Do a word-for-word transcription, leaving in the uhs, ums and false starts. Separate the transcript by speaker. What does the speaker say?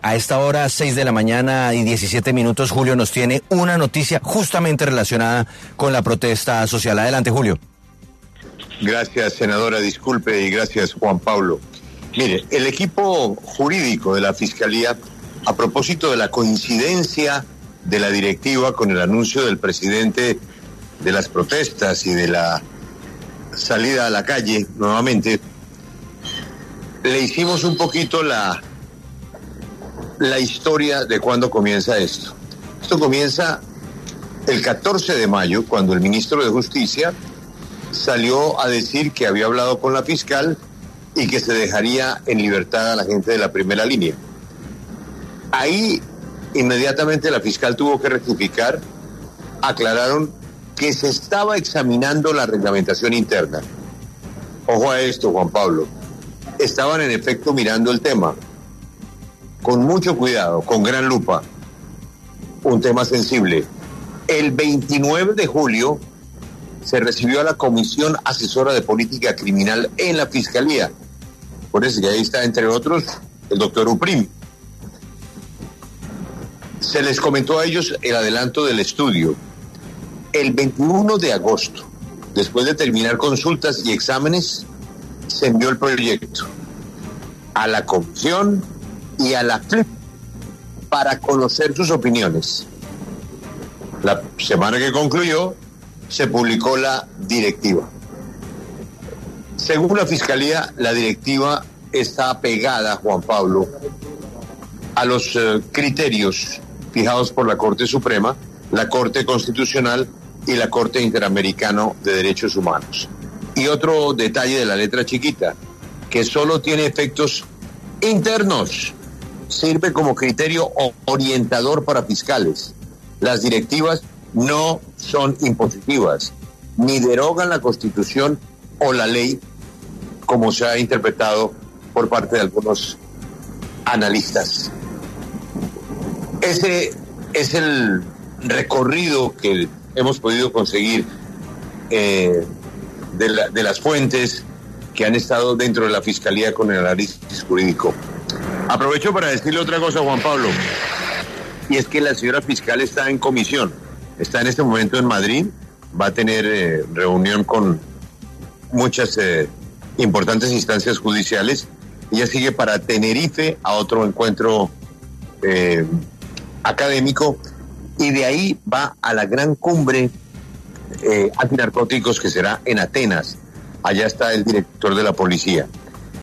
Speaker 1: A esta hora, seis de la mañana y diecisiete minutos, Julio nos tiene una noticia justamente relacionada con la protesta social. Adelante, Julio.
Speaker 2: Gracias, senadora, disculpe, y gracias, Juan Pablo. Mire, el equipo jurídico de la Fiscalía, a propósito de la coincidencia de la directiva con el anuncio del presidente de las protestas y de la salida a la calle nuevamente, le hicimos un poquito la, la historia de cuándo comienza esto. Esto comienza el catorce de mayo, cuando el ministro de Justicia salió a decir que había hablado con la fiscal y que se dejaría en libertad a la gente de la primera línea. Ahí inmediatamente la fiscal tuvo que rectificar, aclararon que se estaba examinando la reglamentación interna. Ojo a esto, Juan Pablo, estaban en efecto mirando el tema, con mucho cuidado, con gran lupa, un tema sensible. El veintinueve de julio se recibió a la Comisión Asesora de Política Criminal en la Fiscalía. Por eso que ahí está, entre otros, el doctor Uprim. Se les comentó a ellos el adelanto del estudio. El veintiuno de agosto, después de terminar consultas y exámenes, se envió el proyecto a la Comisión y a la F L I P para conocer sus opiniones. La semana que concluyó, se publicó la directiva. Según la Fiscalía, la directiva está apegada, Juan Pablo, a los eh, criterios fijados por la Corte Suprema, la Corte Constitucional y la Corte Interamericana de Derechos Humanos. Y otro detalle de la letra chiquita, que solo tiene efectos internos, sirve como criterio orientador para fiscales. Las directivas no son impositivas, ni derogan la Constitución o la ley, como se ha interpretado por parte de algunos analistas. Ese es el recorrido que hemos podido conseguir eh, de, la, de las fuentes que han estado dentro de la Fiscalía con el análisis jurídico. Aprovecho para decirle otra cosa, Juan Pablo, y es que la señora fiscal está en comisión. Está en este momento en Madrid, va a tener eh, reunión con muchas eh, importantes instancias judiciales. Ella sigue para Tenerife a otro encuentro eh, académico y de ahí va a la gran cumbre eh, antinarcóticos que será en Atenas. Allá está el director de la policía.